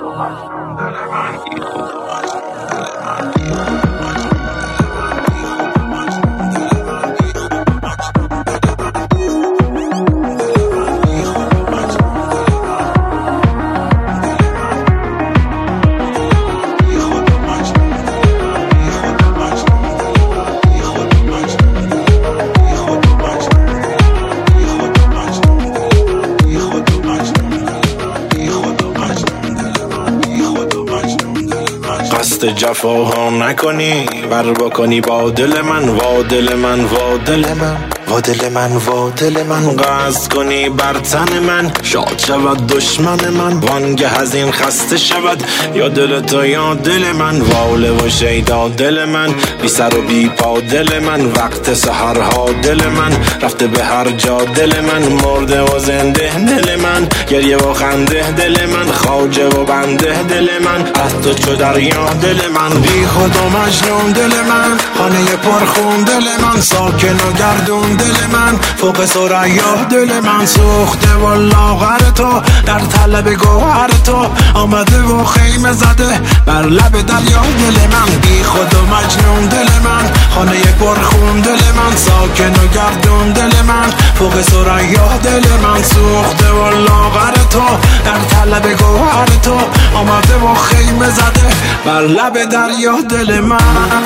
قصد جفاها نکنی ور بکنی با دل من، وا دل من، وا دل من، وا دل من، وا دل من. قصد کنی بر تن من، شاد شود دشمن من، وانگه از این خسته شود یا دل تو یا دل من. واله و شیدا دل من، بی سر و بی پا دل من، وقت سحرها دل من، رفته به هر جا دل من، مرده و زنده دل من، گریه و خنده دل من، خواجه و بنده دل من، از تو چو دریا دل من. بی خود و مجنون دل من، خانه پرخون دل من، ساکن و گردون دل من، فوق ثریا دل من، سوخته و لاغر تو در طلب گوهر تو، آمده و خیمه زده بر لب دریا دل من. بی خود و مجنون دل من، خانه پرخون دل من، ساکن و گردون دل من، فوق ثریا دل من، سوخته و لاغر تو در طلب گوهر تو، آمده و خیمه زده بر لب دریا دل من.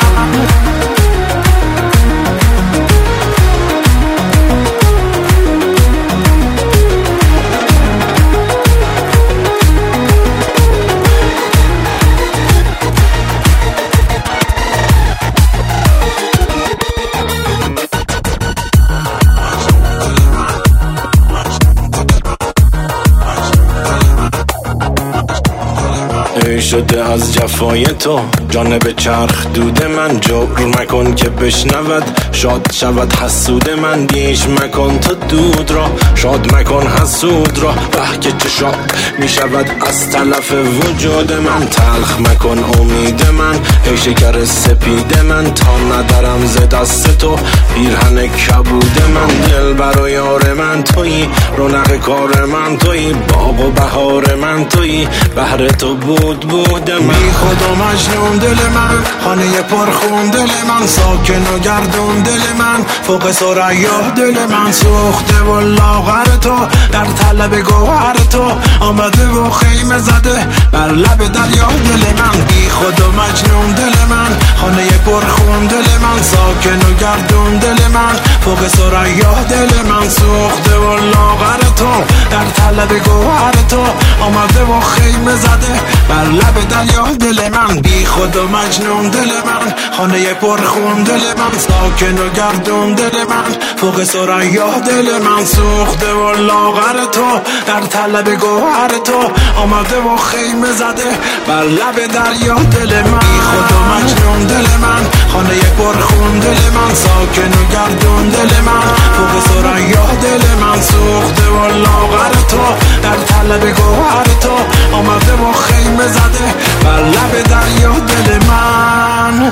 شده از جفای تو جانب چرخ دود من، جبر مکن که بشنود شاد شود حسود من، دیش مکن تو دود را شاد مکن حسود را، به که چه شاد می شود از تلف وجود من، تلخ مکن امید من ای شکر سپید من، تا ندارم ز دست تو پیرهن کبود من، دل بر یار من تویی، رونق کار من تویی، باغ و بهار من تویی، بهر تو بود من. بی خود و مجنون دل من، خانه پرخون دل من، ساکن و گردون دل من، فوق ثریا دل من، سوخته و لاغر تو در طلب گوهر تو، آمده و خیمه زده بر لب دریا دل من. بی خود و مجنون دل من، خانه پرخون دل من، ساکن و گردون دل من، فوق ثریا دل من، سوخته و لاغر تو در طلب گوهر تو، آمده و خیمه زده بر لب دریا دل من. بی خود و مجنون دل من، خانه پرخون دل من، ساکن و گردون دل من، فوق ثریا دل من، سوخته و لاغر تو در طلب گوهر تو، آمده و خیمه زده بر لب دریا دل من. بی خود و مجنون دل من، خانه پرخون دل من، ساکن و گردون دل من، فوق ثریا دل من، سوخته و لاغر تو در طلب گوهر تو، آمده و خیمه زده بر لب دریا دل من.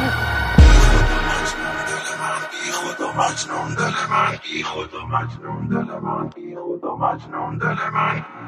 بی خود و مجنون دل من، بی خود و مجنون دل من، بی خود و مجنون دل من.